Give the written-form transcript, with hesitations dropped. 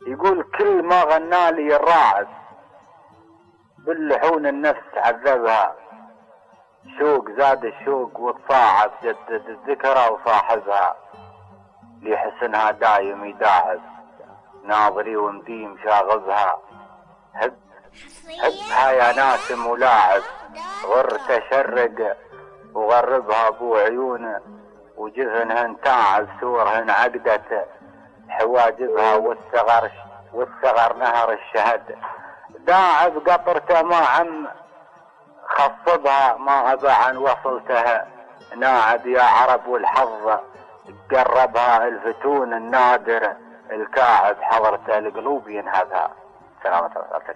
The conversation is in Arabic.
يقول كل ما غنى لي الراعد باللحون النفس عذبها، شوق زاد الشوق وتصاعد جدد الذكرى وصاحبها، لحسنها دايم يداعب ناظري ومديم شاغبها. هبها يا ناسم ولاعب غر تشرق وغربها ابو عيون، وجفنهن تعب سورهن عقدت حواجبها، والثغر نهر الشهد داعب قطرته ما عم خصبها، ما أبى عن وصلتها ناعد يا عرب والحظ قربها، الفتون النادر الكاعب حضرته القلوب ينهبها. سلامة.